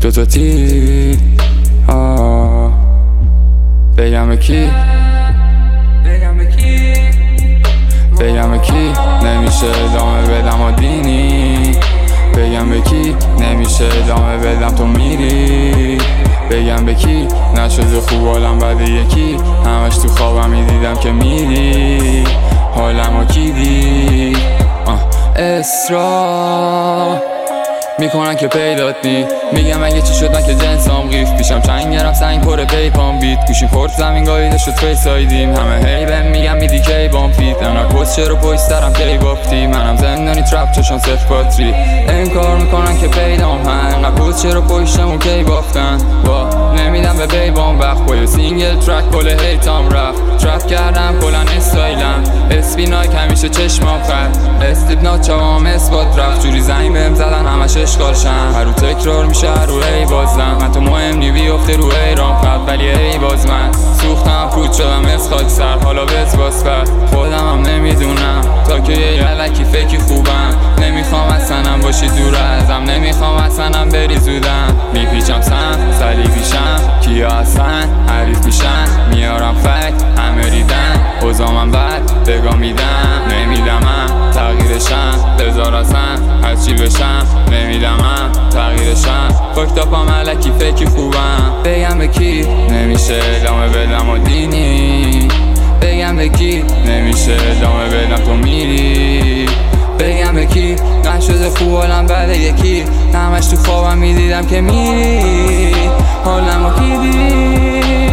دوتا تیر بگم به کی بگم به کی نمیشه ادامه بدم و دینی بگم به کی نمیشه ادامه بدم تو میری بگم به کی نشده خوب حالم بعد یکی همش تو خوابم میدیدم که میری حالمو کی دید اصرار میکنن که پیدات نی میگم اگه چی شد من که جنسام قیف پیشم چنگرم سنگ پر پیپام بیت گوشیم خورد زمین گاییده شد فیسایدیم همه هی بهم میگم میدی کی بام فیت نکس چرا پشترم کی بافتی منم زندانی ترپ چشان صفر باتری انکار میکنن که پیدام هم نکس چرا پشتمون کی بافتن نمیدم به بیبام وقت با یه سینگل ترک کل هیتام رفت ترپ کردم کلن استایلم اسپی نایک همیشه چشمام خد استیپ ناچوام اثبات رفت جوری زنگ بهم زدن همش اشکالشن هر رو تکرار میشه هر رو ای بازم من تو مهم نی بیفته رو ایران خط ولی ای باز من سوختم پود شدم از خاک سر حالا بز باز فرد خودم هم نمیدونم تا که یه علکی فکی خوبم نمیخوام اصلا باشی دور ازم نمیخوام اصلا بری زودم میپیچم صلیبیشم کیا اصلا حریف میشن میارم فک همه ریدن اوزامم بد بگاه میدم نمیدمم تغییرشم بذار اصلا هرچی بشم نمیدمم تغییرشم فکتاپم علکی فکی خوبم بگم به کی نمیشه ادامه بدم و دینی بگم به کی نمیشه ادامه بدم تو میری بگم به کی نشده خوب حالم بعد یکی همش تو خوابم میدیدم که میری حالمو کی دید